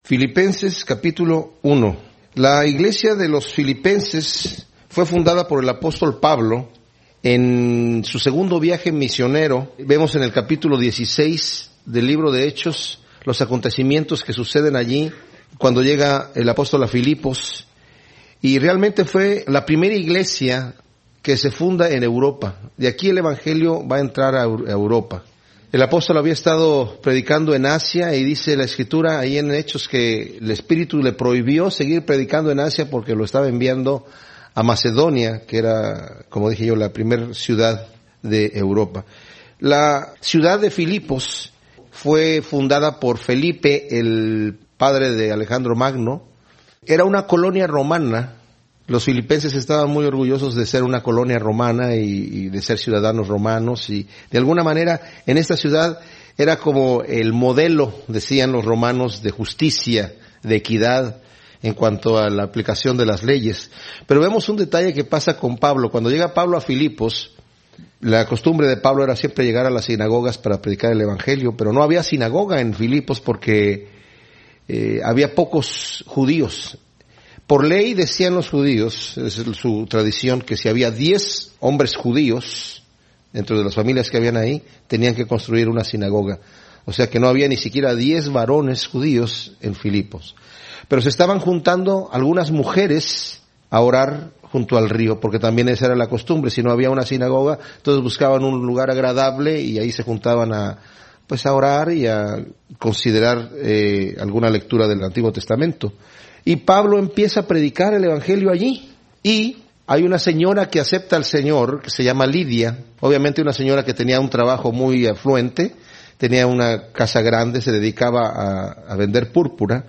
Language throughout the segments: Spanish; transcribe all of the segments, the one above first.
Filipenses capítulo 1. La iglesia de los filipenses fue fundada por el apóstol Pablo en su segundo viaje misionero. Vemos en el capítulo 16 del libro de Hechos los acontecimientos que suceden allí cuando llega el apóstol a Filipos. Y realmente fue la primera iglesia que se funda en Europa. De aquí el evangelio va a entrar a Europa. El apóstol había estado predicando en Asia y dice la escritura ahí en Hechos que el Espíritu le prohibió seguir predicando en Asia porque lo estaba enviando a Macedonia, que era, como dije yo, la primera ciudad de Europa. La ciudad de Filipos fue fundada por Felipe, el padre de Alejandro Magno. Era una colonia romana. Los filipenses estaban muy orgullosos de ser una colonia romana y de ser ciudadanos romanos, y de alguna manera en esta ciudad era como el modelo, decían los romanos, de justicia, de equidad en cuanto a la aplicación de las leyes. Pero vemos un detalle que pasa con Pablo. Cuando llega Pablo a Filipos, la costumbre de Pablo era siempre llegar a las sinagogas para predicar el evangelio, pero no había sinagoga en Filipos porque había pocos judíos. Por ley decían los judíos, es su tradición, que si había 10 hombres judíos dentro de las familias que habían ahí, tenían que construir una sinagoga. O sea que no había ni siquiera 10 varones judíos en Filipos. Pero se estaban juntando algunas mujeres a orar junto al río, porque también esa era la costumbre. Si no había una sinagoga, entonces buscaban un lugar agradable y ahí se juntaban a orar y a considerar alguna lectura del Antiguo Testamento. Y Pablo empieza a predicar el evangelio allí. Y hay una señora que acepta al Señor, que se llama Lidia. Obviamente una señora que tenía un trabajo muy afluente, tenía una casa grande, se dedicaba a vender púrpura.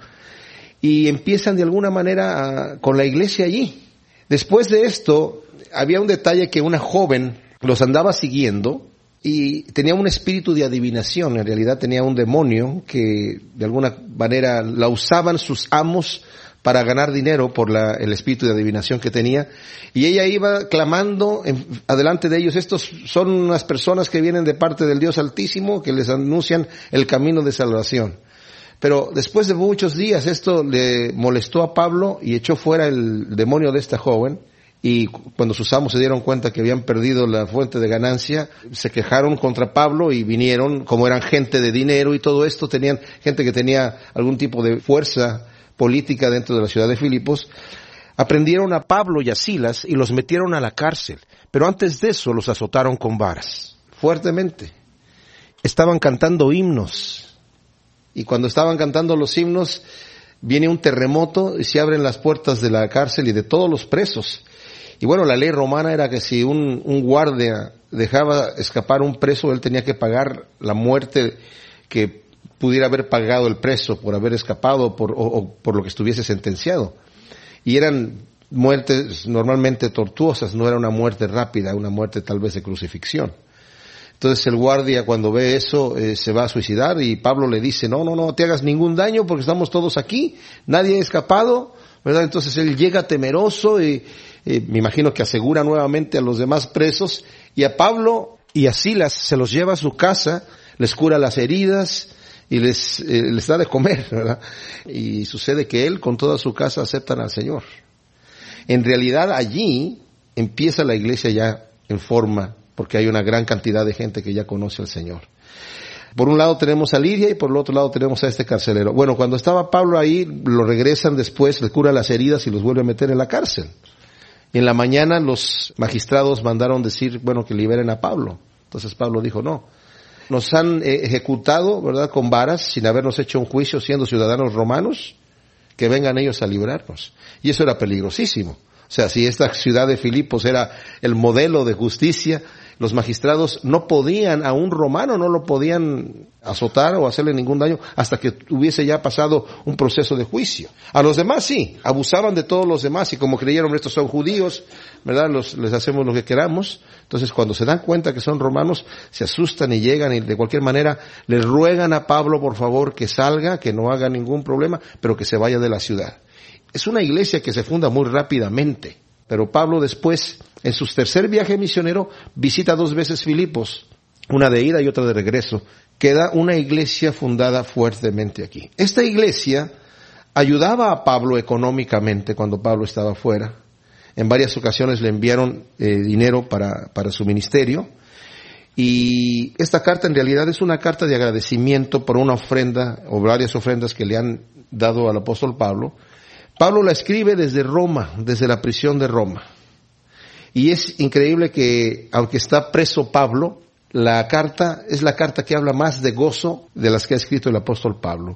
Y empiezan de alguna manera con la iglesia allí. Después de esto, había un detalle que una joven los andaba siguiendo y tenía un espíritu de adivinación. En realidad tenía un demonio que de alguna manera la usaban sus amos para ganar dinero por el espíritu de adivinación que tenía. Y ella iba clamando adelante de ellos: estos son unas personas que vienen de parte del Dios Altísimo, que les anuncian el camino de salvación. Pero después de muchos días esto le molestó a Pablo y echó fuera el demonio de esta joven. Y cuando sus amos se dieron cuenta que habían perdido la fuente de ganancia, se quejaron contra Pablo y vinieron, como eran gente de dinero y todo esto, tenían gente que tenía algún tipo de fuerza política dentro de la ciudad de Filipos, aprendieron a Pablo y a Silas y los metieron a la cárcel. Pero antes de eso los azotaron con varas, fuertemente. Estaban cantando himnos. Y cuando estaban cantando los himnos, viene un terremoto y se abren las puertas de la cárcel y de todos los presos. Y bueno, la ley romana era que si un guardia dejaba escapar un preso, él tenía que pagar la muerte que pudiera haber pagado el preso por haber escapado o por lo que estuviese sentenciado. Y eran muertes normalmente tortuosas, no era una muerte rápida, una muerte tal vez de crucifixión. Entonces el guardia, cuando ve eso, se va a suicidar, y Pablo le dice: no te hagas ningún daño porque estamos todos aquí, nadie ha escapado, ¿verdad? Entonces él llega temeroso y me imagino que asegura nuevamente a los demás presos, y a Pablo y a Silas se los lleva a su casa, les cura las heridas y les da de comer, ¿verdad? Y sucede que él con toda su casa aceptan al Señor. En realidad allí empieza la iglesia ya en forma, porque hay una gran cantidad de gente que ya conoce al Señor. Por un lado tenemos a Lidia y por el otro lado tenemos a este carcelero. Bueno, cuando estaba Pablo ahí, lo regresan después, le cura las heridas y los vuelve a meter en la cárcel. Y en la mañana los magistrados mandaron decir, bueno, que liberen a Pablo. Entonces Pablo dijo: no, nos han ejecutado, ¿verdad?, con varas, sin habernos hecho un juicio, siendo ciudadanos romanos, que vengan ellos a librarnos. Y eso era peligrosísimo. O sea, si esta ciudad de Filipos era el modelo de justicia, los magistrados no podían, a un romano no lo podían azotar o hacerle ningún daño hasta que hubiese ya pasado un proceso de juicio. A los demás sí, abusaban de todos los demás, y como creyeron estos son judíos, ¿verdad?, les hacemos lo que queramos. Entonces cuando se dan cuenta que son romanos, se asustan y llegan y de cualquier manera les ruegan a Pablo, por favor, que salga, que no haga ningún problema, pero que se vaya de la ciudad. Es una iglesia que se funda muy rápidamente, pero Pablo después, en su tercer viaje misionero, visita 2 veces Filipos, una de ida y otra de regreso. Queda una iglesia fundada fuertemente aquí. Esta iglesia ayudaba a Pablo económicamente cuando Pablo estaba fuera. En varias ocasiones le enviaron dinero para su ministerio. Y esta carta en realidad es una carta de agradecimiento por una ofrenda o varias ofrendas que le han dado al apóstol Pablo. Pablo la escribe desde Roma, desde la prisión de Roma. Y es increíble que, aunque está preso Pablo, la carta es la carta que habla más de gozo de las que ha escrito el apóstol Pablo.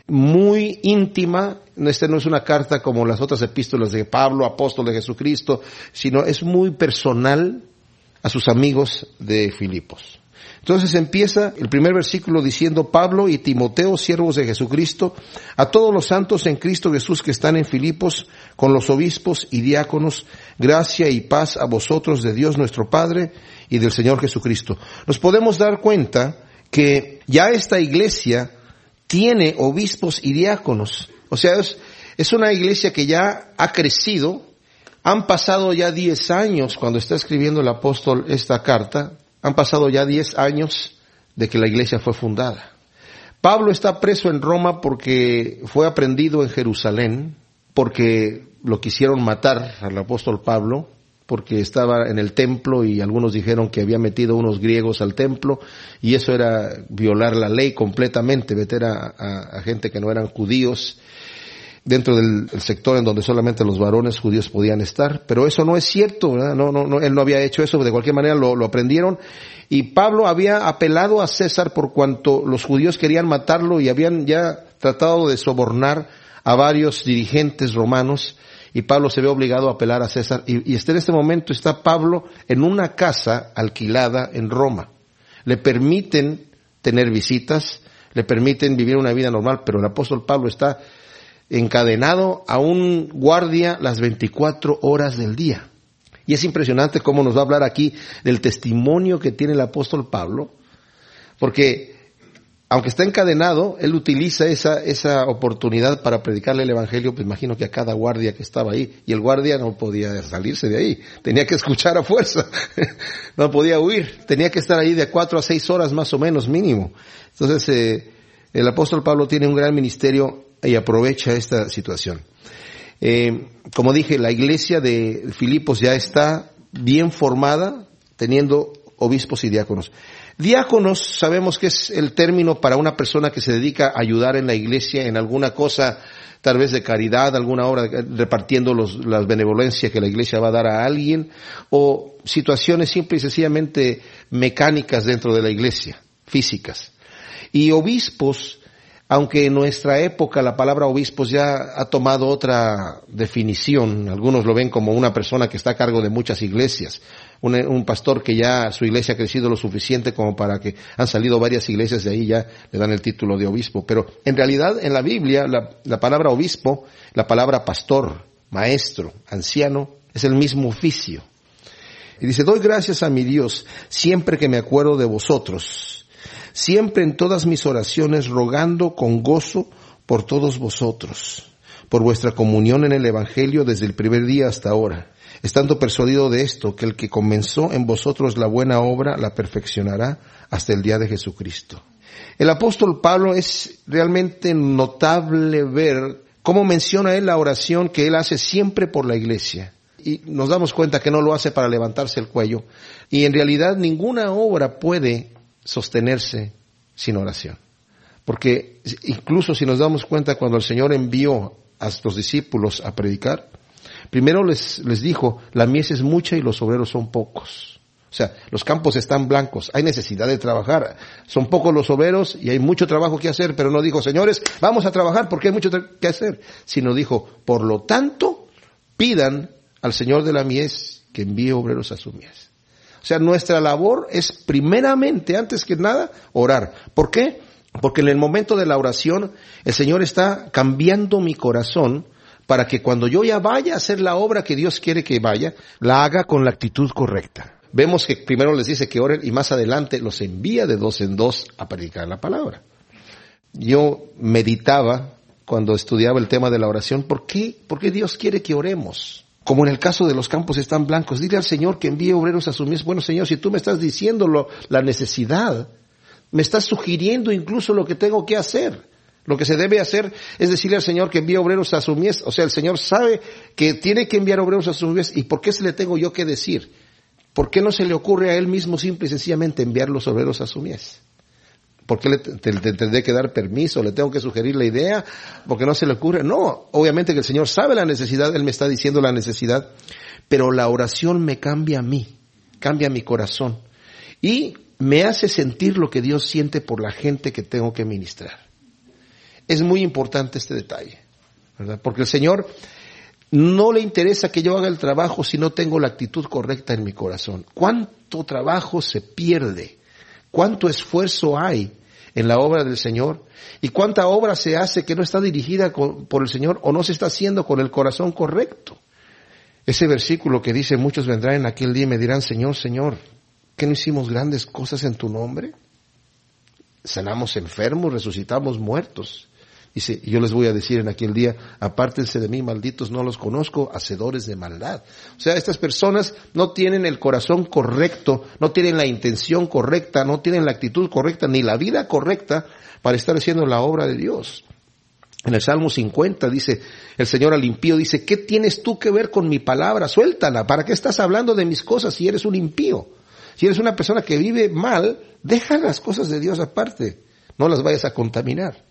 Muy íntima, esta no es una carta como las otras epístolas de Pablo, apóstol de Jesucristo, sino es muy personal a sus amigos de Filipos. Entonces empieza el primer versículo diciendo: Pablo y Timoteo, siervos de Jesucristo, a todos los santos en Cristo Jesús que están en Filipos, con los obispos y diáconos, gracia y paz a vosotros de Dios nuestro Padre y del Señor Jesucristo. Nos podemos dar cuenta que ya esta iglesia tiene obispos y diáconos. O sea, es una iglesia que ya ha crecido. Han pasado ya 10 años, cuando está escribiendo el apóstol esta carta, han pasado ya 10 años de que la iglesia fue fundada. Pablo está preso en Roma porque fue aprendido en Jerusalén, porque lo quisieron matar al apóstol Pablo, porque estaba en el templo y algunos dijeron que había metido unos griegos al templo, y eso era violar la ley completamente, meter a gente que no eran judíos dentro del sector en donde solamente los varones judíos podían estar. Pero eso no es cierto, ¿verdad? No, él no había hecho eso, de cualquier manera lo aprendieron. Y Pablo había apelado a César por cuanto los judíos querían matarlo y habían ya tratado de sobornar a varios dirigentes romanos, y Pablo se ve obligado a apelar a César. Y en este momento está Pablo en una casa alquilada en Roma. Le permiten tener visitas, le permiten vivir una vida normal, pero el apóstol Pablo está encadenado a un guardia las 24 horas del día. Y es impresionante cómo nos va a hablar aquí del testimonio que tiene el apóstol Pablo, porque aunque está encadenado, él utiliza esa oportunidad para predicarle el evangelio. Pues imagino que a cada guardia que estaba ahí, y el guardia no podía salirse de ahí, tenía que escuchar a fuerza, no podía huir, tenía que estar ahí de 4 a 6 horas más o menos mínimo. Entonces el apóstol Pablo tiene un gran ministerio y aprovecha esta situación. Como dije, la iglesia de Filipos ya está bien formada, teniendo obispos y diáconos. Diáconos, sabemos que es el término para una persona que se dedica a ayudar en la iglesia en alguna cosa, tal vez de caridad, alguna obra, repartiendo las benevolencias que la iglesia va a dar a alguien, o situaciones simple y sencillamente mecánicas dentro de la iglesia, físicas. Y obispos, aunque en nuestra época la palabra obispos ya ha tomado otra definición, algunos lo ven como una persona que está a cargo de muchas iglesias, un pastor que ya su iglesia ha crecido lo suficiente como para que han salido varias iglesias de ahí, ya le dan el título de obispo. Pero en realidad en la Biblia la palabra obispo, la palabra pastor, maestro, anciano, es el mismo oficio. Y dice: doy gracias a mi Dios siempre que me acuerdo de vosotros, siempre en todas mis oraciones rogando con gozo por todos vosotros, por vuestra comunión en el Evangelio desde el primer día hasta ahora, estando persuadido de esto, que el que comenzó en vosotros la buena obra la perfeccionará hasta el día de Jesucristo. El apóstol Pablo es realmente notable ver cómo menciona él la oración que él hace siempre por la iglesia. Y nos damos cuenta que no lo hace para levantarse el cuello. Y en realidad ninguna obra puede sostenerse sin oración. Porque incluso si nos damos cuenta, cuando el Señor envió a los discípulos a predicar, primero les dijo: la mies es mucha y los obreros son pocos. O sea, los campos están blancos, hay necesidad de trabajar, son pocos los obreros y hay mucho trabajo que hacer, pero no dijo: señores, vamos a trabajar porque hay mucho que hacer, sino dijo: por lo tanto, pidan al Señor de la mies que envíe obreros a su mies. O sea, nuestra labor es primeramente, antes que nada, orar. ¿Por qué? Porque en el momento de la oración, el Señor está cambiando mi corazón para que cuando yo ya vaya a hacer la obra que Dios quiere que vaya, la haga con la actitud correcta. Vemos que primero les dice que oren y más adelante los envía de 2 en 2 a predicar la palabra. Yo meditaba cuando estudiaba el tema de la oración, ¿por qué Dios quiere que oremos? Como en el caso de los campos están blancos, dile al Señor que envíe obreros a su mies. Bueno, Señor, si tú me estás diciendo la necesidad, me estás sugiriendo incluso lo que tengo que hacer. Lo que se debe hacer es decirle al Señor que envíe obreros a su mies. O sea, el Señor sabe que tiene que enviar obreros a su mies. ¿Y por qué se le tengo yo que decir? ¿Por qué no se le ocurre a Él mismo simple y sencillamente enviar los obreros a su mies? ¿Por qué le tendré que dar permiso? ¿Le tengo que sugerir la idea? ¿Por qué no se le ocurre? No, obviamente que el Señor sabe la necesidad, Él me está diciendo la necesidad, pero la oración me cambia a mí, cambia mi corazón y me hace sentir lo que Dios siente por la gente que tengo que ministrar. Es muy importante este detalle, ¿verdad? Porque el Señor no le interesa que yo haga el trabajo si no tengo la actitud correcta en mi corazón. ¿Cuánto trabajo se pierde? ¿Cuánto esfuerzo hay en la obra del Señor? ¿Y cuánta obra se hace que no está dirigida por el Señor o no se está haciendo con el corazón correcto? Ese versículo que dice, muchos vendrán en aquel día y me dirán, Señor, Señor, ¿qué no hicimos grandes cosas en tu nombre? Sanamos enfermos, resucitamos muertos. Dice, yo les voy a decir en aquel día, apártense de mí, malditos, no los conozco, hacedores de maldad. O sea, estas personas no tienen el corazón correcto, no tienen la intención correcta, no tienen la actitud correcta, ni la vida correcta para estar haciendo la obra de Dios. En el Salmo 50 dice, el Señor al impío dice, ¿qué tienes tú que ver con mi palabra? Suéltala, ¿para qué estás hablando de mis cosas si eres un impío? Si eres una persona que vive mal, deja las cosas de Dios aparte, no las vayas a contaminar.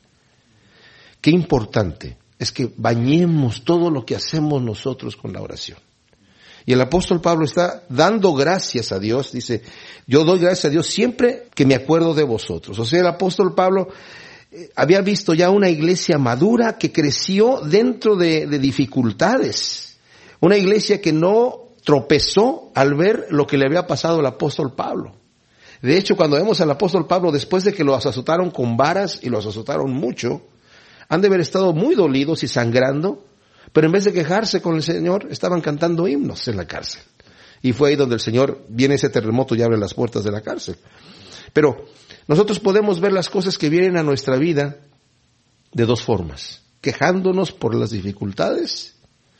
Qué importante es que bañemos todo lo que hacemos nosotros con la oración. Y el apóstol Pablo está dando gracias a Dios, dice, yo doy gracias a Dios siempre que me acuerdo de vosotros. O sea, el apóstol Pablo había visto ya una iglesia madura que creció dentro de dificultades. Una iglesia que no tropezó al ver lo que le había pasado al apóstol Pablo. De hecho, cuando vemos al apóstol Pablo, después de que lo azotaron con varas y lo azotaron mucho, han de haber estado muy dolidos y sangrando, pero en vez de quejarse con el Señor, estaban cantando himnos en la cárcel. Y fue ahí donde el Señor, viene ese terremoto y abre las puertas de la cárcel. Pero nosotros podemos ver las cosas que vienen a nuestra vida de dos formas. Quejándonos por las dificultades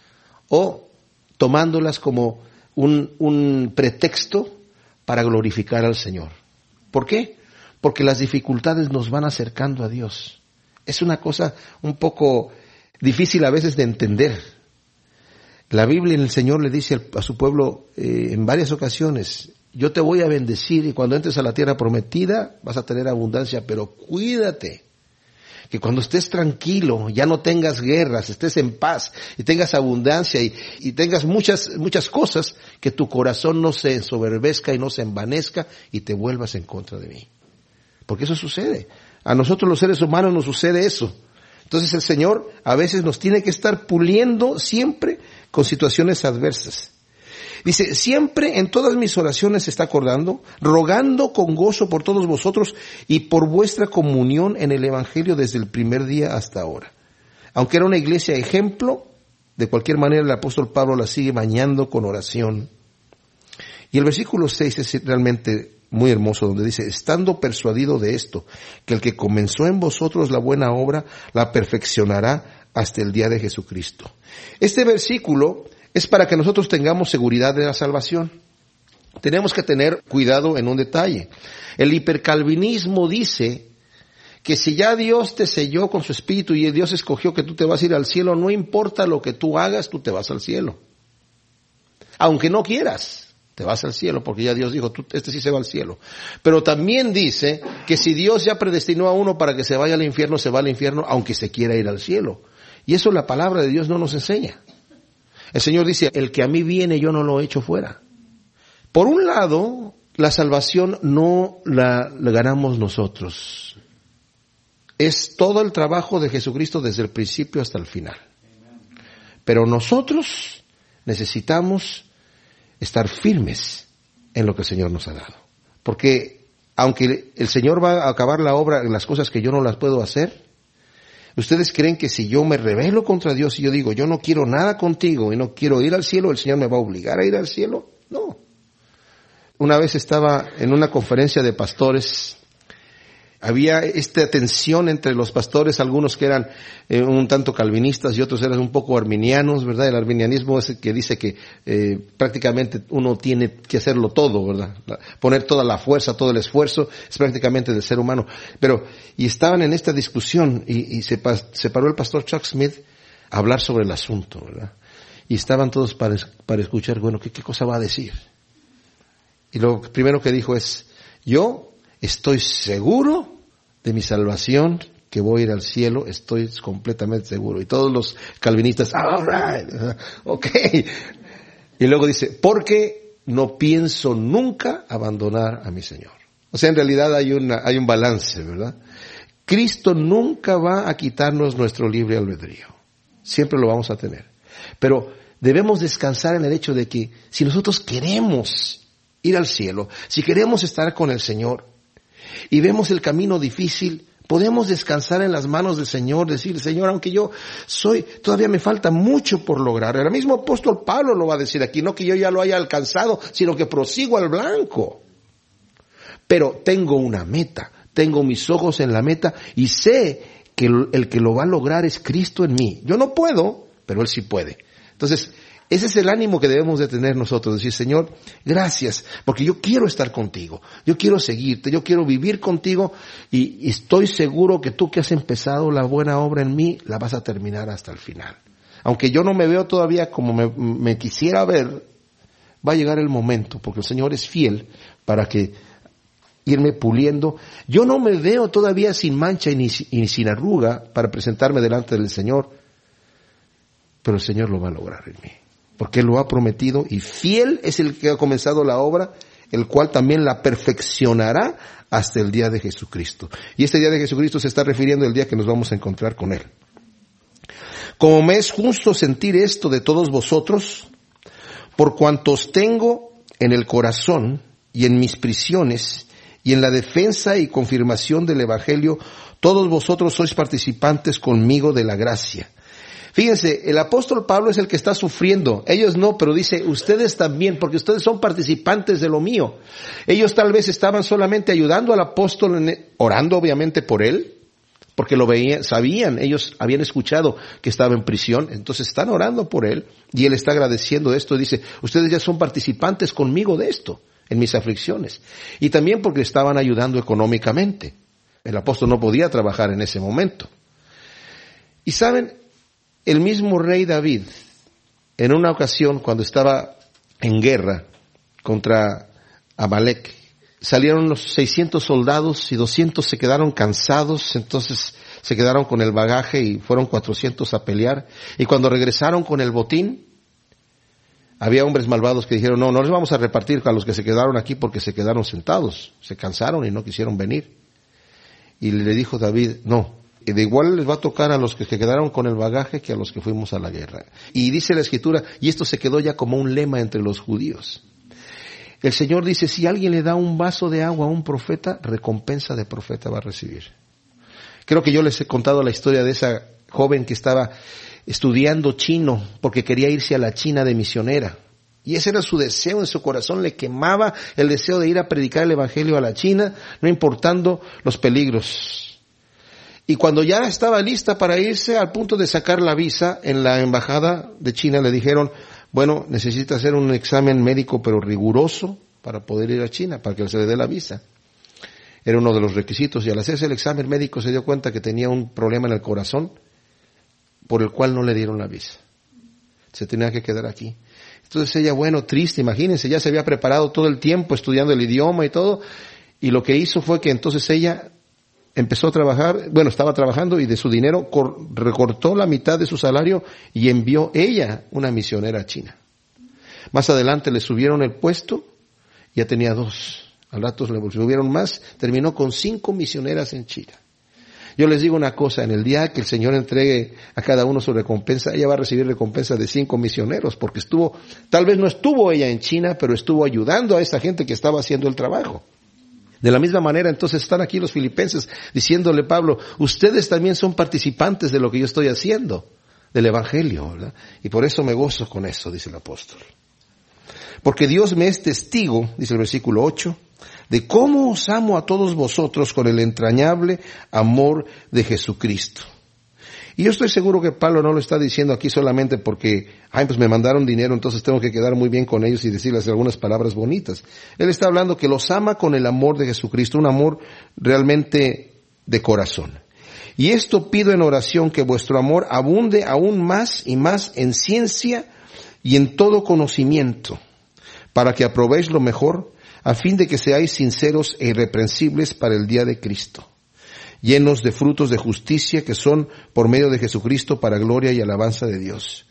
o tomándolas como un pretexto para glorificar al Señor. ¿Por qué? Porque las dificultades nos van acercando a Dios. Es una cosa un poco difícil a veces de entender. La Biblia, el Señor le dice a su pueblo en varias ocasiones, yo te voy a bendecir y cuando entres a la tierra prometida vas a tener abundancia, pero cuídate que cuando estés tranquilo, ya no tengas guerras, estés en paz y tengas abundancia y tengas muchas cosas, que tu corazón no se ensoberbezca y no se envanezca y te vuelvas en contra de mí. Porque eso sucede. A nosotros los seres humanos nos sucede eso. Entonces el Señor a veces nos tiene que estar puliendo siempre con situaciones adversas. Dice, siempre en todas mis oraciones se está acordando, rogando con gozo por todos vosotros y por vuestra comunión en el Evangelio desde el primer día hasta ahora. Aunque era una iglesia ejemplo, de cualquier manera el apóstol Pablo la sigue bañando con oración. Y el versículo 6 es realmente muy hermoso, donde dice, estando persuadido de esto, que el que comenzó en vosotros la buena obra, la perfeccionará hasta el día de Jesucristo. Este versículo es para que nosotros tengamos seguridad de la salvación. Tenemos que tener cuidado en un detalle. El hipercalvinismo dice que si ya Dios te selló con su espíritu y Dios escogió que tú te vas a ir al cielo, no importa lo que tú hagas, tú te vas al cielo. Aunque no quieras, te vas al cielo, porque ya Dios dijo, este sí se va al cielo. Pero también dice que si Dios ya predestinó a uno para que se vaya al infierno, se va al infierno, aunque se quiera ir al cielo. Y eso la palabra de Dios no nos enseña. El Señor dice, el que a mí viene yo no lo echo fuera. Por un lado, la salvación no la ganamos nosotros. Es todo el trabajo de Jesucristo desde el principio hasta el final. Pero nosotros necesitamos estar firmes en lo que el Señor nos ha dado. Porque aunque el Señor va a acabar la obra en las cosas que yo no las puedo hacer, ¿ustedes creen que si yo me rebelo contra Dios y yo digo, yo no quiero nada contigo y no quiero ir al cielo, el Señor me va a obligar a ir al cielo? No. Una vez estaba en una conferencia de pastores Había esta tensión entre los pastores, algunos que eran un tanto calvinistas y otros eran un poco arminianos, ¿verdad? El arminianismo es el que dice que prácticamente uno tiene que hacerlo todo, ¿verdad? Poner toda la fuerza, todo el esfuerzo, es prácticamente del ser humano. Y estaban en esta discusión y se paró el pastor Chuck Smith a hablar sobre el asunto, ¿verdad? Y estaban todos para escuchar, bueno, ¿qué cosa va a decir? Y lo primero que dijo es, yo estoy seguro de mi salvación, que voy a ir al cielo, estoy completamente seguro. Y todos los calvinistas, all right, okay. Y luego dice, porque no pienso nunca abandonar a mi Señor. O sea, en realidad hay un balance, ¿verdad? Cristo nunca va a quitarnos nuestro libre albedrío. Siempre lo vamos a tener. Pero debemos descansar en el hecho de que si nosotros queremos ir al cielo, si queremos estar con el Señor, y vemos el camino difícil, podemos descansar en las manos del Señor, decir, Señor, aunque todavía me falta mucho por lograr. El mismo apóstol Pablo lo va a decir aquí, no que yo ya lo haya alcanzado, sino que prosigo al blanco. Pero tengo una meta, tengo mis ojos en la meta y sé que el que lo va a lograr es Cristo en mí. Yo no puedo, pero Él sí puede. Entonces, ese es el ánimo que debemos de tener nosotros, decir, Señor, gracias, porque yo quiero estar contigo, yo quiero seguirte, yo quiero vivir contigo y estoy seguro que tú que has empezado la buena obra en mí, la vas a terminar hasta el final. Aunque yo no me veo todavía como me quisiera ver, va a llegar el momento, porque el Señor es fiel para que irme puliendo. Yo no me veo todavía sin mancha y sin arruga para presentarme delante del Señor, pero el Señor lo va a lograr en mí. Porque Él lo ha prometido y fiel es el que ha comenzado la obra, el cual también la perfeccionará hasta el día de Jesucristo. Y este día de Jesucristo se está refiriendo al día que nos vamos a encontrar con Él. Como me es justo sentir esto de todos vosotros, por cuantos tengo en el corazón y en mis prisiones y en la defensa y confirmación del Evangelio, todos vosotros sois participantes conmigo de la gracia. Fíjense, el apóstol Pablo es el que está sufriendo. Ellos no, pero dice, ustedes también, porque ustedes son participantes de lo mío. Ellos tal vez estaban solamente ayudando al apóstol, orando obviamente por él, porque lo veían, sabían, ellos habían escuchado que estaba en prisión, entonces están orando por él, y él está agradeciendo esto, y dice, ustedes ya son participantes conmigo de esto, en mis aflicciones. Y también porque estaban ayudando económicamente. El apóstol no podía trabajar en ese momento. Y saben, el mismo rey David, en una ocasión cuando estaba en guerra contra Amalek, salieron los 600 soldados y 200 se quedaron cansados, entonces se quedaron con el bagaje y fueron 400 a pelear. Y cuando regresaron con el botín, había hombres malvados que dijeron, no les vamos a repartir a los que se quedaron aquí porque se quedaron sentados, se cansaron y no quisieron venir. Y le dijo David, no. Y de igual les va a tocar a los que se quedaron con el bagaje que a los que fuimos a la guerra. Y dice la Escritura, y esto se quedó ya como un lema entre los judíos. El Señor dice, si alguien le da un vaso de agua a un profeta, recompensa de profeta va a recibir. Creo que yo les he contado la historia de esa joven que estaba estudiando chino porque quería irse a la China de misionera. Y ese era su deseo, en su corazón le quemaba el deseo de ir a predicar el Evangelio a la China, no importando los peligros. Y cuando ya estaba lista para irse, al punto de sacar la visa, en la embajada de China le dijeron, bueno, necesita hacer un examen médico pero riguroso para poder ir a China, para que se le dé la visa. Era uno de los requisitos, y al hacerse el examen médico se dio cuenta que tenía un problema en el corazón, por el cual no le dieron la visa. Se tenía que quedar aquí. Entonces ella, bueno, triste, imagínense, ya se había preparado todo el tiempo estudiando el idioma y todo, y lo que hizo fue que entonces ella empezó a trabajar, estaba trabajando y de su dinero recortó la mitad de su salario y envió ella una misionera a China. Más adelante le subieron el puesto, ya tenía 2. Al rato le subieron más, terminó con 5 misioneras en China. Yo les digo una cosa, en el día que el Señor entregue a cada uno su recompensa, ella va a recibir recompensa de 5 misioneros, porque tal vez no estuvo ella en China, pero estuvo ayudando a esa gente que estaba haciendo el trabajo. De la misma manera, entonces están aquí los filipenses diciéndole, Pablo, ustedes también son participantes de lo que yo estoy haciendo, del Evangelio, ¿verdad? Y por eso me gozo con eso, dice el apóstol. Porque Dios me es testigo, dice el versículo 8, de cómo os amo a todos vosotros con el entrañable amor de Jesucristo. Y yo estoy seguro que Pablo no lo está diciendo aquí solamente porque, pues me mandaron dinero, entonces tengo que quedar muy bien con ellos y decirles algunas palabras bonitas. Él está hablando que los ama con el amor de Jesucristo, un amor realmente de corazón. Y esto pido en oración, que vuestro amor abunde aún más y más en ciencia y en todo conocimiento, para que aprobéis lo mejor, a fin de que seáis sinceros e irreprensibles para el día de Cristo, llenos de frutos de justicia que son por medio de Jesucristo para gloria y alabanza de Dios.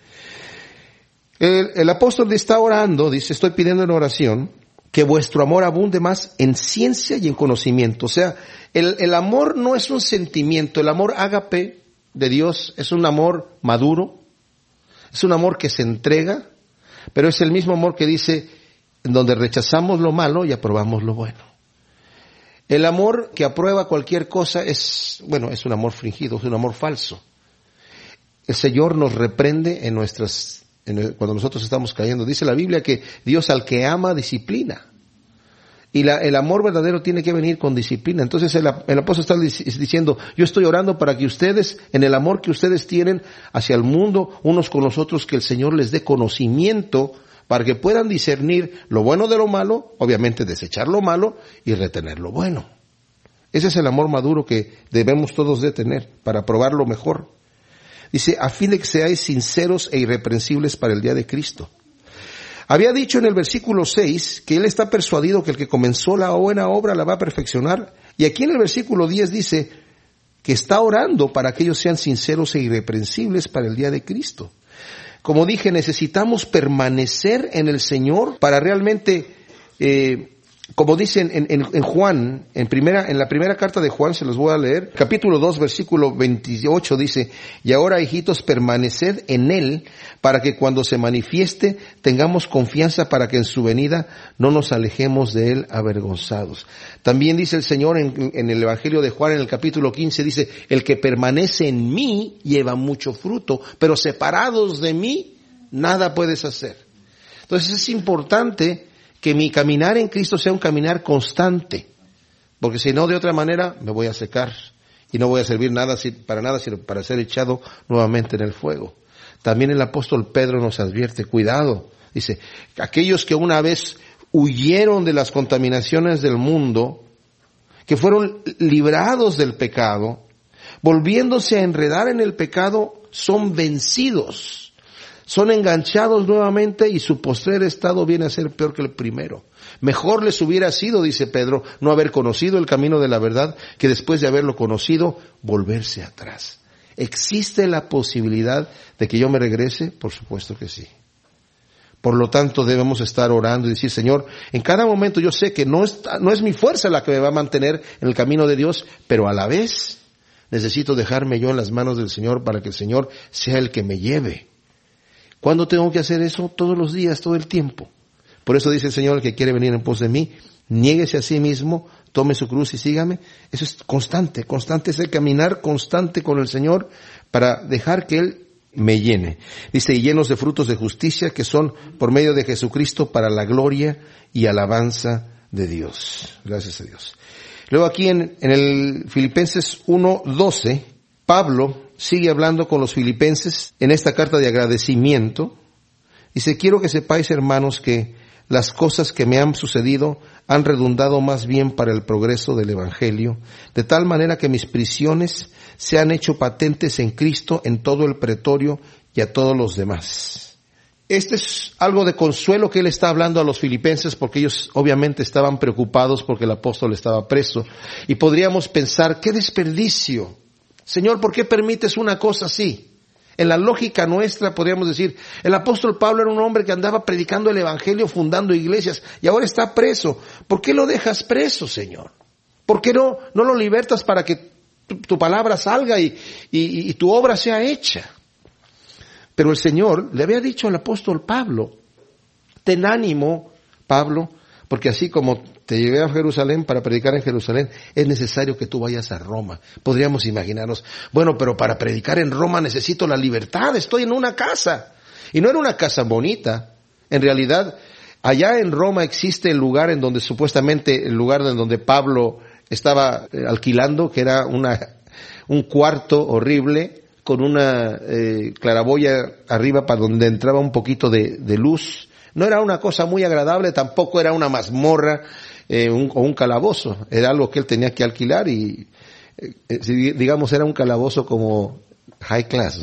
El apóstol está orando, dice, estoy pidiendo en oración que vuestro amor abunde más en ciencia y en conocimiento. O sea, el amor no es un sentimiento, el amor ágape de Dios es un amor maduro, es un amor que se entrega, pero es el mismo amor que dice, en donde rechazamos lo malo y aprobamos lo bueno. El amor que aprueba cualquier cosa es un amor fingido, es un amor falso. El Señor nos reprende cuando nosotros estamos cayendo. Dice la Biblia que Dios al que ama disciplina. Y el amor verdadero tiene que venir con disciplina. Entonces el apóstol está diciendo, yo estoy orando para que ustedes, en el amor que ustedes tienen hacia el mundo, unos con los otros, que el Señor les dé conocimiento para que puedan discernir lo bueno de lo malo, obviamente desechar lo malo y retener lo bueno. Ese es el amor maduro que debemos todos de tener para probar lo mejor. Dice, a fin de que seáis sinceros e irreprensibles para el día de Cristo. Había dicho en el versículo 6 que él está persuadido que el que comenzó la buena obra la va a perfeccionar. Y aquí en el versículo 10 dice que está orando para que ellos sean sinceros e irreprensibles para el día de Cristo. Como dije, necesitamos permanecer en el Señor para realmente, como dicen en Juan, en la primera carta de Juan, se los voy a leer, capítulo 2, versículo 28 dice, y ahora, hijitos, permaneced en Él, para que cuando se manifieste tengamos confianza para que en su venida no nos alejemos de Él avergonzados. También dice el Señor en el Evangelio de Juan, en el capítulo 15, dice, el que permanece en mí lleva mucho fruto, pero separados de mí nada puedes hacer. Entonces es importante que mi caminar en Cristo sea un caminar constante, porque si no, de otra manera me voy a secar y no voy a servir para nada, sino para ser echado nuevamente en el fuego. También el apóstol Pedro nos advierte, cuidado, dice, aquellos que una vez huyeron de las contaminaciones del mundo, que fueron librados del pecado, volviéndose a enredar en el pecado, son vencidos, son enganchados nuevamente y su postrer estado viene a ser peor que el primero. Mejor les hubiera sido, dice Pedro, no haber conocido el camino de la verdad, que después de haberlo conocido, volverse atrás. ¿Existe la posibilidad de que yo me regrese? Por supuesto que sí. Por lo tanto, debemos estar orando y decir, Señor, en cada momento yo sé que no es mi fuerza la que me va a mantener en el camino de Dios, pero a la vez necesito dejarme yo en las manos del Señor para que el Señor sea el que me lleve. ¿Cuándo tengo que hacer eso? Todos los días, todo el tiempo. Por eso dice el Señor, el que quiere venir en pos de mí, niéguese a sí mismo, tome su cruz y sígame. Eso es constante es el caminar constante con el Señor para dejar que Él me llene. Dice, y llenos de frutos de justicia que son por medio de Jesucristo para la gloria y alabanza de Dios. Gracias a Dios. Luego aquí en el Filipenses 1:12, Pablo sigue hablando con los filipenses en esta carta de agradecimiento. Dice, quiero que sepáis, hermanos, que las cosas que me han sucedido han redundado más bien para el progreso del Evangelio, de tal manera que mis prisiones se han hecho patentes en Cristo en todo el pretorio y a todos los demás. Este es algo de consuelo que él está hablando a los filipenses, porque ellos obviamente estaban preocupados porque el apóstol estaba preso. Y podríamos pensar, qué desperdicio. Señor, ¿por qué permites una cosa así? En la lógica nuestra podríamos decir, el apóstol Pablo era un hombre que andaba predicando el evangelio, fundando iglesias, y ahora está preso. ¿Por qué lo dejas preso, Señor? ¿Por qué no lo libertas para que tu palabra salga y tu obra sea hecha? Pero el Señor le había dicho al apóstol Pablo, ten ánimo, Pablo, porque así como te llevé a Jerusalén para predicar en Jerusalén, es necesario que tú vayas a Roma. Podríamos imaginarnos, bueno, pero para predicar en Roma necesito la libertad, estoy en una casa. Y no era una casa bonita. En realidad, Allá en Roma existe el lugar en donde supuestamente, el lugar en donde Pablo estaba alquilando, que era un cuarto horrible, con una claraboya arriba para donde entraba un poquito de luz. No era una cosa muy agradable, tampoco era una mazmorra o un calabozo. Era algo que él tenía que alquilar y, digamos, era un calabozo como high class.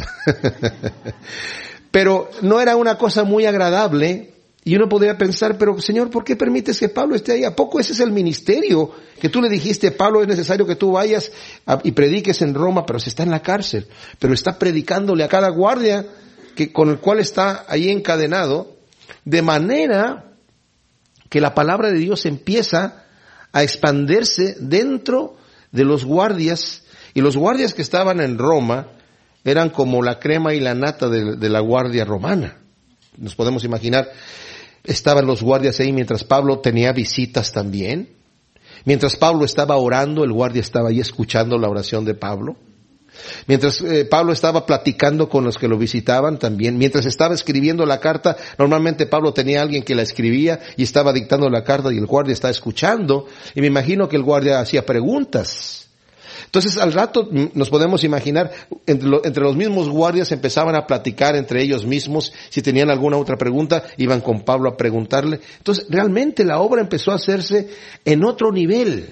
Pero no era una cosa muy agradable. Y uno podría pensar, pero Señor, ¿por qué permites que Pablo esté ahí? ¿A poco ese es el ministerio que tú le dijiste, Pablo, es necesario que tú vayas y prediques en Roma, pero se está en la cárcel, pero está predicándole a cada guardia con el cual está ahí encadenado, de manera que la palabra de Dios empieza a expandirse dentro de los guardias, y los guardias que estaban en Roma eran como la crema y la nata de la guardia romana. Nos podemos imaginar. Estaban los guardias ahí mientras Pablo tenía visitas también. Mientras Pablo estaba orando, el guardia estaba ahí escuchando la oración de Pablo. Mientras Pablo estaba platicando con los que lo visitaban también. Mientras estaba escribiendo la carta, normalmente Pablo tenía a alguien que la escribía y estaba dictando la carta y el guardia estaba escuchando. Y me imagino que el guardia hacía preguntas. Entonces al rato nos podemos imaginar, entre los mismos guardias empezaban a platicar entre ellos mismos, si tenían alguna otra pregunta, iban con Pablo a preguntarle. Entonces realmente la obra empezó a hacerse en otro nivel.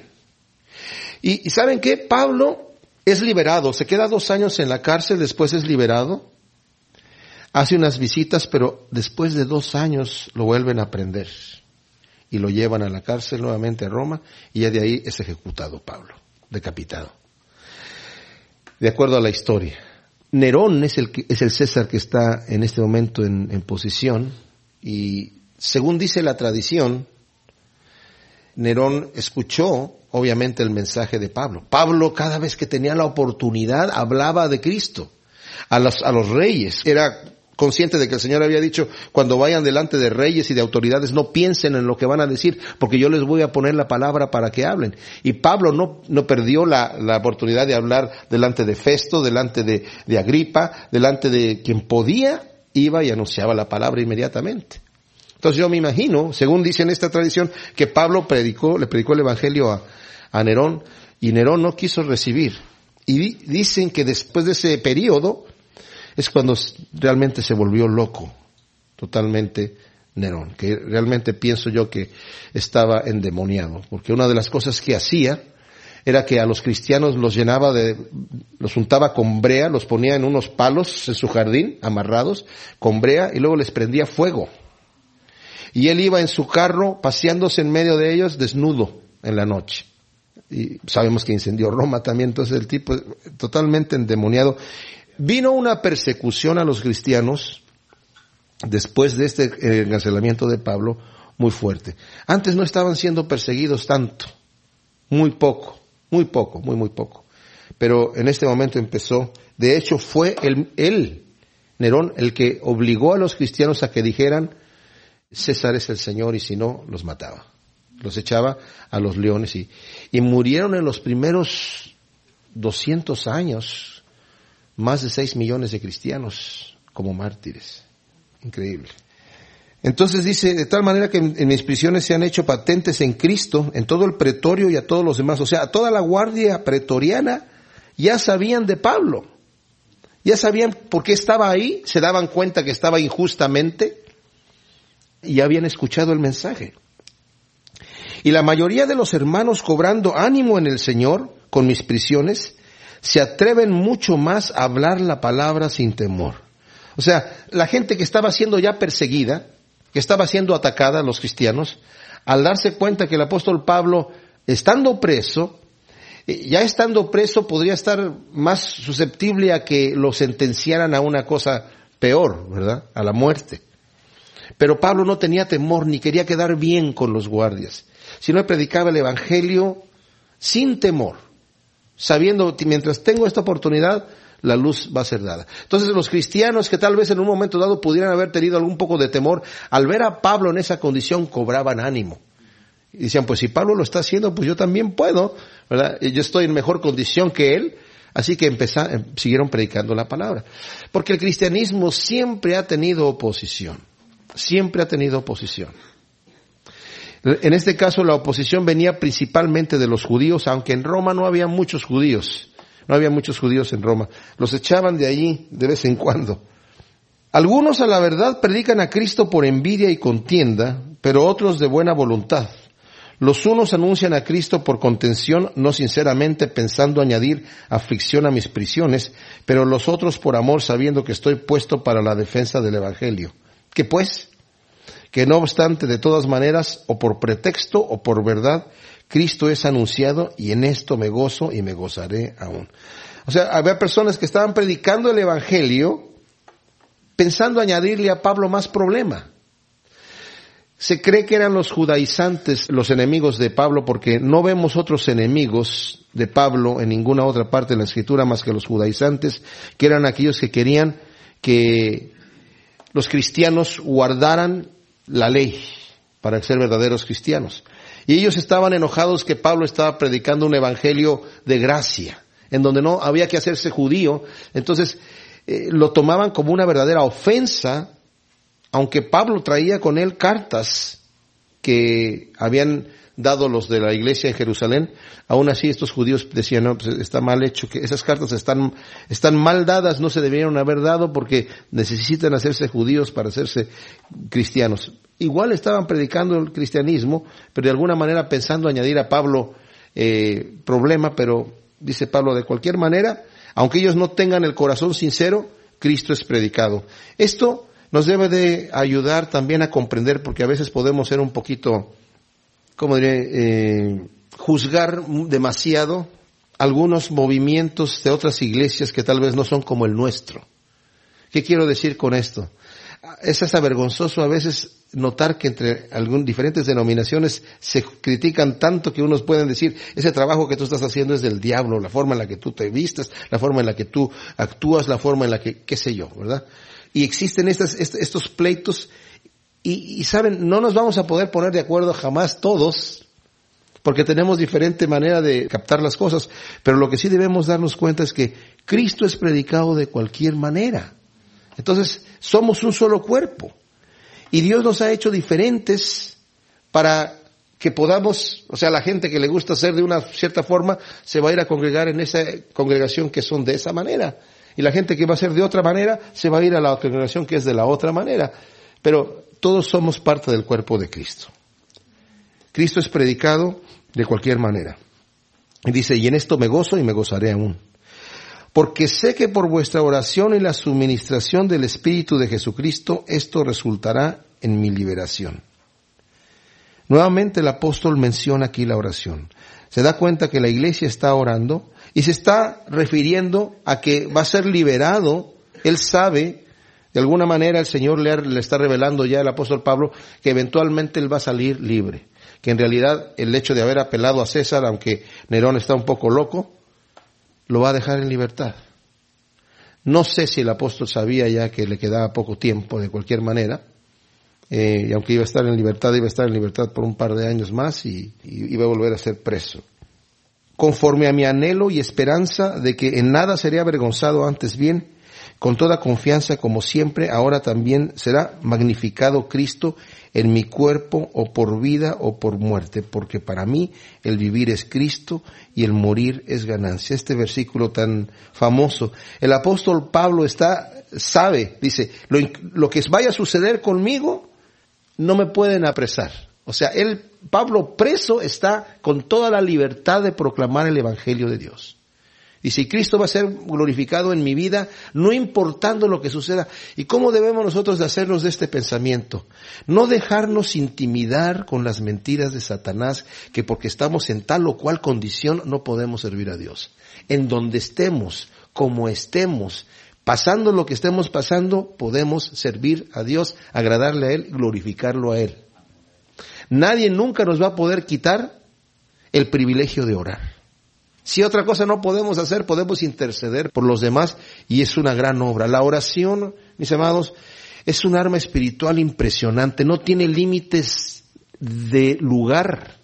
Y ¿saben qué? Pablo es liberado, se queda 2 años en la cárcel, después es liberado, hace unas visitas, pero después de 2 años lo vuelven a prender y lo llevan a la cárcel nuevamente a Roma y ya de ahí es ejecutado Pablo, decapitado. De acuerdo a la historia. Nerón es el César que está en este momento en posición, y según dice la tradición, Nerón escuchó obviamente el mensaje de Pablo. Pablo, cada vez que tenía la oportunidad, hablaba de Cristo a los reyes. Era consciente de que el Señor había dicho, cuando vayan delante de reyes y de autoridades, no piensen en lo que van a decir, porque yo les voy a poner la palabra para que hablen. Y Pablo no perdió la oportunidad de hablar delante de Festo, delante de Agripa, delante de quien podía, iba y anunciaba la palabra inmediatamente. Entonces yo me imagino, según dice en esta tradición, que Pablo le predicó el evangelio a Nerón, y Nerón no quiso recibir. Y dicen que después de ese periodo es cuando realmente se volvió loco, totalmente Nerón, que realmente pienso yo que estaba endemoniado, porque una de las cosas que hacía era que a los cristianos los untaba con brea, los ponía en unos palos en su jardín, amarrados, con brea, y luego les prendía fuego. Y él iba en su carro, paseándose en medio de ellos, desnudo, en la noche. Y sabemos que incendió Roma también, entonces el tipo totalmente endemoniado. Vino una persecución a los cristianos después de este encarcelamiento de Pablo muy fuerte. Antes no estaban siendo perseguidos tanto, muy poco. Pero en este momento empezó. De hecho fue Nerón, el que obligó a los cristianos a que dijeran, César es el Señor, y si no, los mataba. Los echaba a los leones y murieron en los primeros 200 años. Más de 6 millones de cristianos como mártires. Increíble. Entonces dice, de tal manera que en mis prisiones se han hecho patentes en Cristo, en todo el pretorio y a todos los demás. O sea, a toda la guardia pretoriana ya sabían de Pablo. Ya sabían por qué estaba ahí, se daban cuenta que estaba injustamente y ya habían escuchado el mensaje. Y la mayoría de los hermanos, cobrando ánimo en el Señor con mis prisiones, se atreven mucho más a hablar la palabra sin temor. O sea, la gente que estaba siendo ya perseguida, que estaba siendo atacada, los cristianos, al darse cuenta que el apóstol Pablo, estando preso, podría estar más susceptible a que lo sentenciaran a una cosa peor, ¿verdad? A la muerte. Pero Pablo no tenía temor ni quería quedar bien con los guardias, sino predicaba el evangelio sin temor, sabiendo que mientras tengo esta oportunidad, la luz va a ser dada. Entonces los cristianos que tal vez en un momento dado pudieran haber tenido algún poco de temor, al ver a Pablo en esa condición cobraban ánimo. Y decían, pues si Pablo lo está haciendo, pues yo también puedo, ¿verdad? Yo estoy en mejor condición que él, así que siguieron predicando la palabra. Porque el cristianismo siempre ha tenido oposición. Siempre ha tenido oposición. En este caso la oposición venía principalmente de los judíos, aunque en Roma no había muchos judíos. No había muchos judíos en Roma. Los echaban de allí de vez en cuando. Algunos a la verdad predican a Cristo por envidia y contienda, pero otros de buena voluntad. Los unos anuncian a Cristo por contención, no sinceramente pensando añadir aflicción a mis prisiones, pero los otros por amor, sabiendo que estoy puesto para la defensa del Evangelio. ¿Qué pues? Que no obstante, de todas maneras, o por pretexto o por verdad, Cristo es anunciado, y en esto me gozo y me gozaré aún. O sea, había personas que estaban predicando el Evangelio pensando añadirle a Pablo más problema. Se cree que eran los judaizantes los enemigos de Pablo, porque no vemos otros enemigos de Pablo en ninguna otra parte de la Escritura más que los judaizantes, que eran aquellos que querían que los cristianos guardaran la ley para ser verdaderos cristianos. Y ellos estaban enojados que Pablo estaba predicando un evangelio de gracia, en donde no había que hacerse judío. Entonces lo tomaban como una verdadera ofensa, aunque Pablo traía con él cartas que habían dado los de la iglesia en Jerusalén. Aún así estos judíos decían, no, pues está mal hecho, que esas cartas están mal dadas, no se debieron haber dado porque necesitan hacerse judíos para hacerse cristianos. Igual estaban predicando el cristianismo, pero de alguna manera pensando añadir a Pablo problema, pero dice Pablo, de cualquier manera, aunque ellos no tengan el corazón sincero, Cristo es predicado. Esto nos debe de ayudar también a comprender, porque a veces podemos ser un poquito, ¿cómo diré?, juzgar demasiado algunos movimientos de otras iglesias que tal vez no son como el nuestro. ¿Qué quiero decir con esto? Es hasta vergonzoso a veces notar que entre diferentes denominaciones se critican tanto que unos pueden decir, ese trabajo que tú estás haciendo es del diablo, la forma en la que tú te vistes, la forma en la que tú actúas, la forma en la que, qué sé yo, ¿verdad? Y existen estos pleitos y saben, no nos vamos a poder poner de acuerdo jamás todos, porque tenemos diferente manera de captar las cosas, pero lo que sí debemos darnos cuenta es que Cristo es predicado de cualquier manera. Entonces, somos un solo cuerpo. Y Dios nos ha hecho diferentes para que podamos, o sea, la gente que le gusta ser de una cierta forma, se va a ir a congregar en esa congregación que son de esa manera. Y la gente que va a ser de otra manera, se va a ir a la congregación que es de la otra manera. Pero todos somos parte del cuerpo de Cristo. Cristo es predicado de cualquier manera. Y dice, y en esto me gozo y me gozaré aún. Porque sé que por vuestra oración y la suministración del Espíritu de Jesucristo, esto resultará en mi liberación. Nuevamente el apóstol menciona aquí la oración. Se da cuenta que la iglesia está orando y se está refiriendo a que va a ser liberado. Él sabe, de alguna manera el Señor le está revelando ya al apóstol Pablo que eventualmente él va a salir libre. Que en realidad el hecho de haber apelado a César, aunque Nerón está un poco loco, lo va a dejar en libertad. No sé si el apóstol sabía ya que le quedaba poco tiempo de cualquier manera, y aunque iba a estar en libertad por un par de años más y iba a volver a ser preso. Conforme a mi anhelo y esperanza de que en nada seré avergonzado, antes bien, con toda confianza como siempre, ahora también será magnificado Cristo en mi cuerpo, o por vida o por muerte, porque para mí el vivir es Cristo y el morir es ganancia. Este versículo tan famoso, el apóstol Pablo sabe, dice, lo que vaya a suceder conmigo no me pueden apresar. O sea, Pablo preso está con toda la libertad de proclamar el evangelio de Dios. Y si Cristo va a ser glorificado en mi vida, no importando lo que suceda. ¿Y cómo debemos nosotros de hacernos de este pensamiento? No dejarnos intimidar con las mentiras de Satanás, que porque estamos en tal o cual condición no podemos servir a Dios. En donde estemos, como estemos, pasando lo que estemos pasando, podemos servir a Dios, agradarle a Él, glorificarlo a Él. Nadie nunca nos va a poder quitar el privilegio de orar. Si otra cosa no podemos hacer, podemos interceder por los demás, y es una gran obra. La oración, mis amados, es un arma espiritual impresionante. No tiene límites de lugar,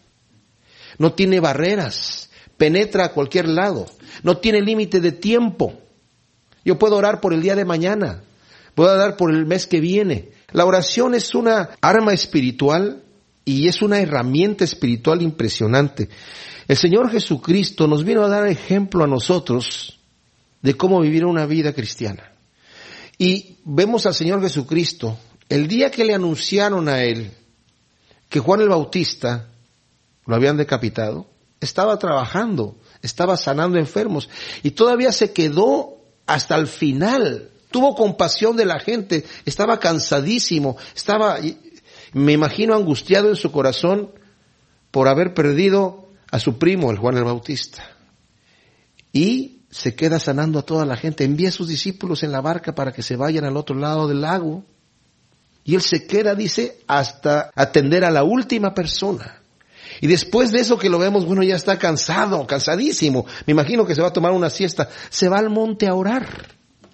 no tiene barreras, penetra a cualquier lado, no tiene límite de tiempo. Yo puedo orar por el día de mañana, puedo orar por el mes que viene. La oración es una arma espiritual y es una herramienta espiritual impresionante. El Señor Jesucristo nos vino a dar ejemplo a nosotros de cómo vivir una vida cristiana. Y vemos al Señor Jesucristo, el día que le anunciaron a Él que Juan el Bautista lo habían decapitado, estaba trabajando, estaba sanando enfermos, y todavía se quedó hasta el final. Tuvo compasión de la gente, estaba cansadísimo, me imagino, angustiado en su corazón por haber perdido a su primo, el Juan el Bautista. Y se queda sanando a toda la gente, envía a sus discípulos en la barca para que se vayan al otro lado del lago. Y él se queda, dice, hasta atender a la última persona. Y después de eso que lo vemos, bueno, ya está cansado, cansadísimo. Me imagino que se va a tomar una siesta. Se va al monte a orar.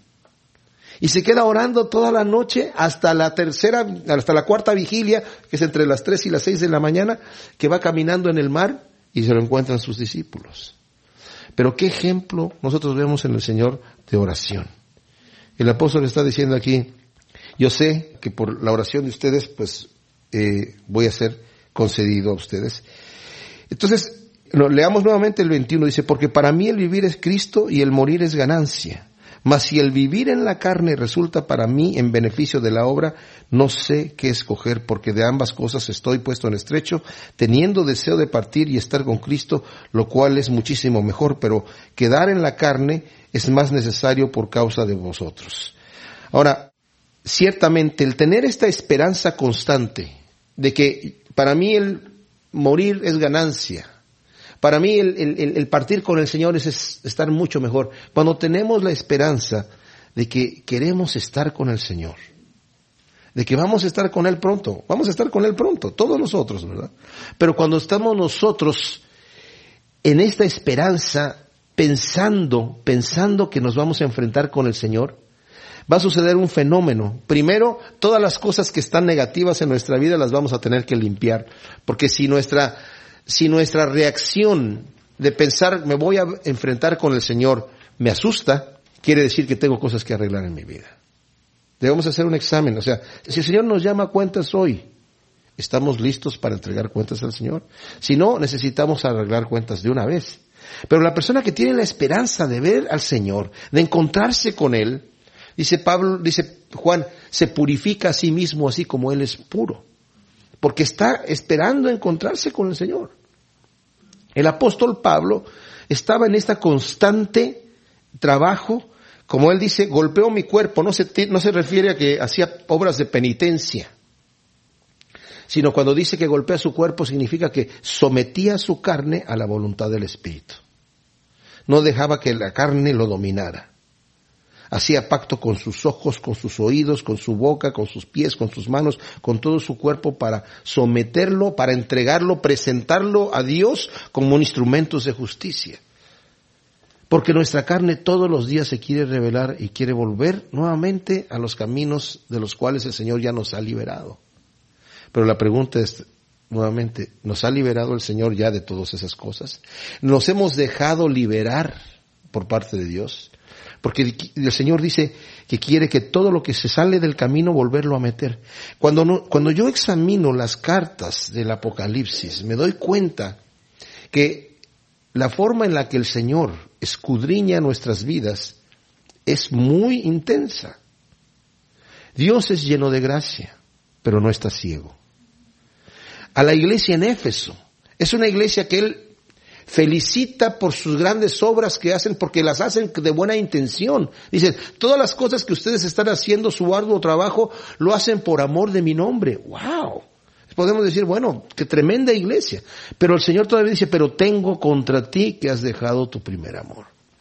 Y se queda orando toda la noche hasta la cuarta vigilia, que es entre las 3 y las 6 de la mañana, que va caminando en el mar y se lo encuentran sus discípulos. Pero qué ejemplo nosotros vemos en el Señor de oración. El apóstol está diciendo aquí, yo sé que por la oración de ustedes, pues, voy a ser concedido a ustedes. Entonces, leamos nuevamente el 21, dice, porque para mí el vivir es Cristo y el morir es ganancia. Mas si el vivir en la carne resulta para mí en beneficio de la obra, no sé qué escoger, porque de ambas cosas estoy puesto en estrecho, teniendo deseo de partir y estar con Cristo, lo cual es muchísimo mejor, pero quedar en la carne es más necesario por causa de vosotros. Ahora, ciertamente el tener esta esperanza constante de que para mí el morir es ganancia, para mí el partir con el Señor es estar mucho mejor. Cuando tenemos la esperanza de que queremos estar con el Señor, de que vamos a estar con Él pronto, todos nosotros, ¿verdad? Pero cuando estamos nosotros en esta esperanza, pensando que nos vamos a enfrentar con el Señor, va a suceder un fenómeno. Primero, todas las cosas que están negativas en nuestra vida las vamos a tener que limpiar, porque si nuestra reacción de pensar me voy a enfrentar con el Señor me asusta, quiere decir que tengo cosas que arreglar en mi vida. Debemos hacer un examen. O sea, si el Señor nos llama a cuentas hoy, ¿estamos listos para entregar cuentas al Señor? Si no, necesitamos arreglar cuentas de una vez. Pero la persona que tiene la esperanza de ver al Señor, de encontrarse con Él, dice Juan, se purifica a sí mismo así como Él es puro. Porque está esperando encontrarse con el Señor. El apóstol Pablo estaba en esta constante trabajo, como él dice, golpeó mi cuerpo, no se refiere a que hacía obras de penitencia, sino cuando dice que golpea su cuerpo significa que sometía su carne a la voluntad del Espíritu. No dejaba que la carne lo dominara. Hacía pacto con sus ojos, con sus oídos, con su boca, con sus pies, con sus manos, con todo su cuerpo para someterlo, para entregarlo, presentarlo a Dios como instrumentos de justicia. Porque nuestra carne todos los días se quiere rebelar y quiere volver nuevamente a los caminos de los cuales el Señor ya nos ha liberado. Pero la pregunta es, nuevamente, ¿nos ha liberado el Señor ya de todas esas cosas? ¿Nos hemos dejado liberar por parte de Dios? Porque el Señor dice que quiere que todo lo que se sale del camino volverlo a meter. Cuando yo examino las cartas del Apocalipsis, me doy cuenta que la forma en la que el Señor escudriña nuestras vidas es muy intensa. Dios es lleno de gracia, pero no está ciego. A la iglesia en Éfeso, es una iglesia que Él felicita por sus grandes obras que hacen, porque las hacen de buena intención. Dicen, todas las cosas que ustedes están haciendo, su arduo trabajo, lo hacen por amor de mi nombre. ¡Wow! Podemos decir, bueno, qué tremenda iglesia. Pero el Señor todavía dice, pero tengo contra ti que has dejado tu primer amor.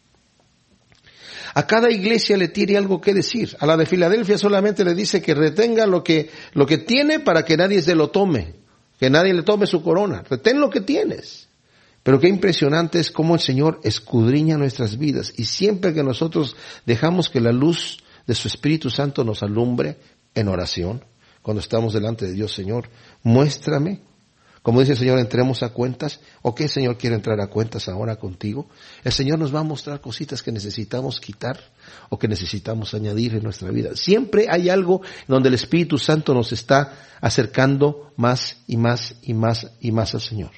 A cada iglesia le tiene algo que decir. A la de Filadelfia solamente le dice que retenga lo que tiene para que nadie se lo tome. Que nadie le tome su corona. Retén lo que tienes. Pero qué impresionante es cómo el Señor escudriña nuestras vidas. Y siempre que nosotros dejamos que la luz de su Espíritu Santo nos alumbre en oración, cuando estamos delante de Dios, Señor, muéstrame Como dice el Señor, entremos a cuentas. ¿O qué, Señor, quiere entrar a cuentas ahora contigo? El Señor nos va a mostrar cositas que necesitamos quitar o que necesitamos añadir en nuestra vida. Siempre hay algo donde el Espíritu Santo nos está acercando más y más y más y más al Señor.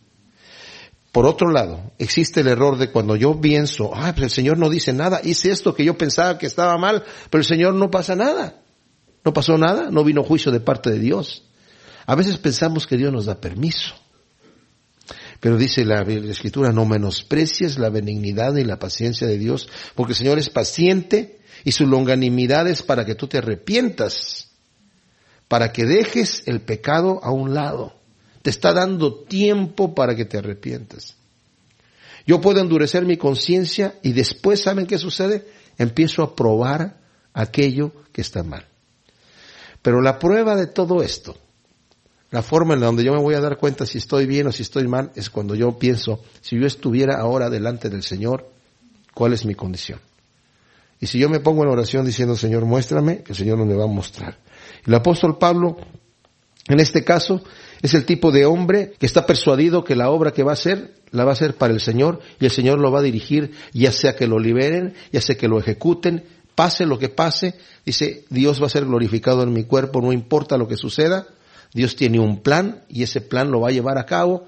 Por otro lado, existe el error de cuando yo pienso, pues el Señor no dice nada, hice esto que yo pensaba que estaba mal, pero el Señor no pasa nada. No pasó nada, no vino juicio de parte de Dios. A veces pensamos que Dios nos da permiso. Pero dice la Escritura, no menosprecies la benignidad y la paciencia de Dios, porque el Señor es paciente y su longanimidad es para que tú te arrepientas, para que dejes el pecado a un lado. Te está dando tiempo para que te arrepientas. Yo puedo endurecer mi conciencia y después, ¿saben qué sucede? Empiezo a probar aquello que está mal. Pero la prueba de todo esto, la forma en la donde yo me voy a dar cuenta si estoy bien o si estoy mal, es cuando yo pienso, si yo estuviera ahora delante del Señor, ¿cuál es mi condición? Y si yo me pongo en oración diciendo, Señor, muéstrame, que el Señor no me va a mostrar. El apóstol Pablo, en este caso, es el tipo de hombre que está persuadido que la obra que va a hacer, la va a hacer para el Señor, y el Señor lo va a dirigir, ya sea que lo liberen, ya sea que lo ejecuten, pase lo que pase, dice, Dios va a ser glorificado en mi cuerpo, no importa lo que suceda. Dios tiene un plan y ese plan lo va a llevar a cabo.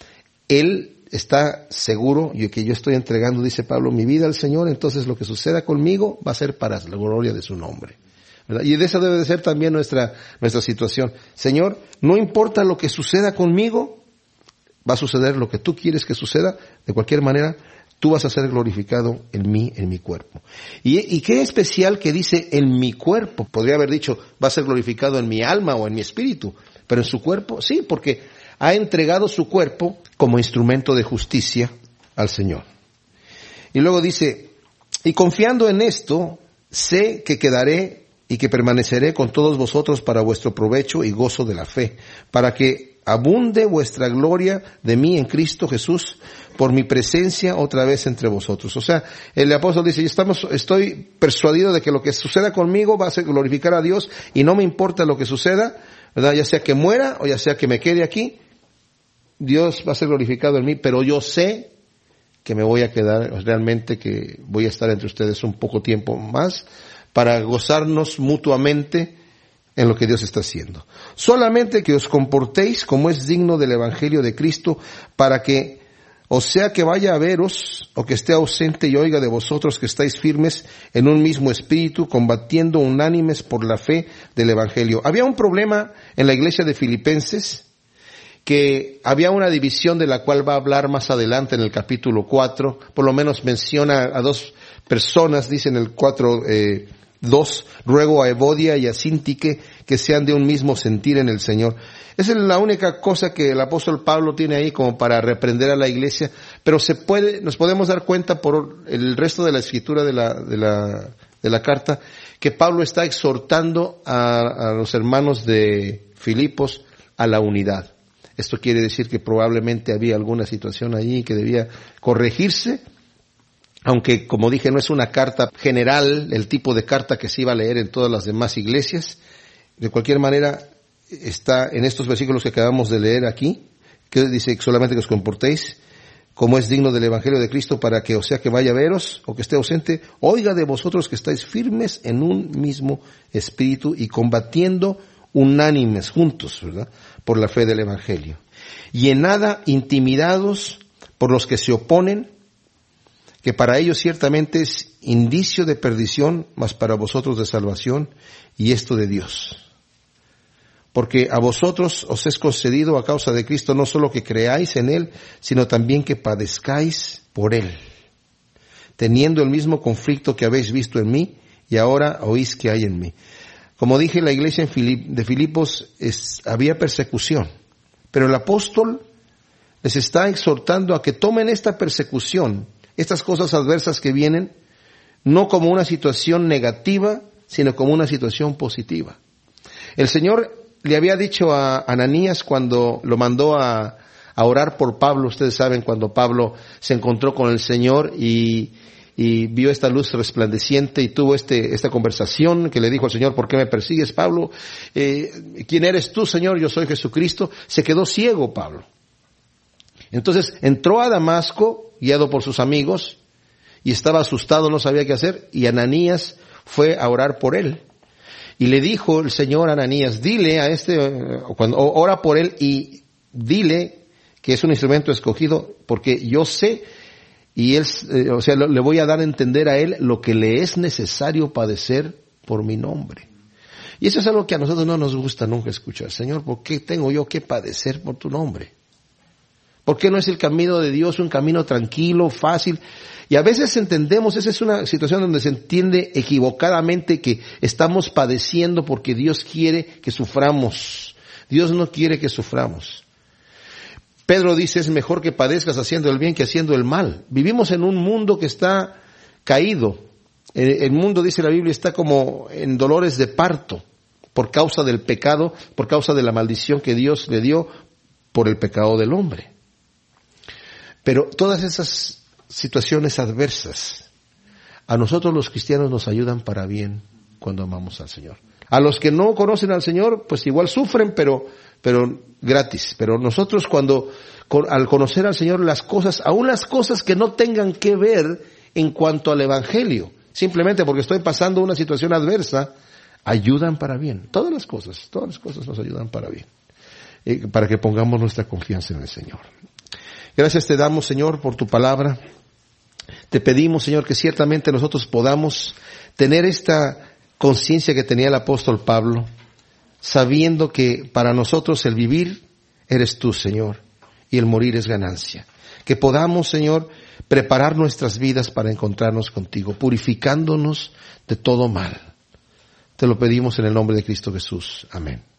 Él está seguro y que yo estoy entregando, dice Pablo, mi vida al Señor, entonces lo que suceda conmigo va a ser para la gloria de su nombre, ¿verdad? Y de esa debe de ser también nuestra situación. Señor, no importa lo que suceda conmigo, va a suceder lo que tú quieres que suceda, de cualquier manera, tú vas a ser glorificado en mi cuerpo. Y qué especial que dice en mi cuerpo. Podría haber dicho, va a ser glorificado en mi alma o en mi espíritu. Pero en su cuerpo, sí, porque ha entregado su cuerpo como instrumento de justicia al Señor. Y luego dice, y confiando en esto, sé que quedaré y que permaneceré con todos vosotros para vuestro provecho y gozo de la fe, para que abunde vuestra gloria de mí en Cristo Jesús por mi presencia otra vez entre vosotros. O sea, el apóstol dice, estoy persuadido de que lo que suceda conmigo va a ser glorificar a Dios y no me importa lo que suceda, ¿verdad? Ya sea que muera o ya sea que me quede aquí, Dios va a ser glorificado en mí, pero yo sé que me voy a quedar, realmente que voy a estar entre ustedes un poco tiempo más para gozarnos mutuamente en lo que Dios está haciendo. Solamente que os comportéis como es digno del Evangelio de Cristo, para que, o sea que vaya a veros, o que esté ausente y oiga de vosotros que estáis firmes en un mismo espíritu, combatiendo unánimes por la fe del Evangelio. Había un problema en la iglesia de Filipenses, que había una división de la cual va a hablar más adelante en el capítulo 4, por lo menos menciona a dos personas, dice en el 4:2, ruego a Evodia y a Síntique que sean de un mismo sentir en el Señor. Esa es la única cosa que el apóstol Pablo tiene ahí como para reprender a la iglesia, pero nos podemos dar cuenta por el resto de la escritura de la carta, que Pablo está exhortando a los hermanos de Filipos a la unidad. Esto quiere decir que probablemente había alguna situación allí que debía corregirse, aunque, como dije, no es una carta general, el tipo de carta que se iba a leer en todas las demás iglesias. De cualquier manera, está en estos versículos que acabamos de leer aquí, que dice solamente que os comportéis como es digno del Evangelio de Cristo, para que, o sea que vaya a veros o que esté ausente, oiga de vosotros que estáis firmes en un mismo espíritu y combatiendo unánimes juntos, ¿verdad?, por la fe del Evangelio. Y en nada intimidados por los que se oponen, que para ellos ciertamente es indicio de perdición, mas para vosotros de salvación, y esto de Dios. Porque a vosotros os es concedido a causa de Cristo no solo que creáis en Él, sino también que padezcáis por Él, teniendo el mismo conflicto que habéis visto en mí, y ahora oís que hay en mí. Como dije, la iglesia de Filipos había persecución, pero el apóstol les está exhortando a que tomen esta persecución, estas cosas adversas que vienen, no como una situación negativa, sino como una situación positiva. El Señor le había dicho a Ananías cuando lo mandó a orar por Pablo. Ustedes saben, cuando Pablo se encontró con el Señor y y vio esta luz resplandeciente y tuvo esta conversación que le dijo al Señor, ¿por qué me persigues, Pablo? ¿Quién eres tú, Señor? Yo soy Jesucristo. Se quedó ciego Pablo. Entonces entró a Damasco, guiado por sus amigos, y estaba asustado, no sabía qué hacer, y Ananías fue a orar por él. Y le dijo el Señor a Ananías, dile a ora por él y dile que es un instrumento escogido, porque yo sé, y él, le voy a dar a entender a él lo que le es necesario padecer por mi nombre. Y eso es algo que a nosotros no nos gusta nunca escuchar. Señor, ¿por qué tengo yo que padecer por tu nombre? ¿Por qué no es el camino de Dios un camino tranquilo, fácil? Y a veces entendemos, esa es una situación donde se entiende equivocadamente que estamos padeciendo porque Dios quiere que suframos. Dios no quiere que suframos. Pedro dice, es mejor que padezcas haciendo el bien que haciendo el mal. Vivimos en un mundo que está caído. El mundo, dice la Biblia, está como en dolores de parto por causa del pecado, por causa de la maldición que Dios le dio por el pecado del hombre. Pero todas esas situaciones adversas a nosotros los cristianos nos ayudan para bien cuando amamos al Señor. A los que no conocen al Señor, pues igual sufren, pero gratis. Pero nosotros al conocer al Señor, aún las cosas que no tengan que ver en cuanto al Evangelio, simplemente porque estoy pasando una situación adversa, ayudan para bien. Todas las cosas nos ayudan para bien. Para que pongamos nuestra confianza en el Señor. Gracias te damos, Señor, por tu palabra. Te pedimos, Señor, que ciertamente nosotros podamos tener esta conciencia que tenía el apóstol Pablo, sabiendo que para nosotros el vivir eres tú, Señor, y el morir es ganancia. Que podamos, Señor, preparar nuestras vidas para encontrarnos contigo, purificándonos de todo mal. Te lo pedimos en el nombre de Cristo Jesús. Amén.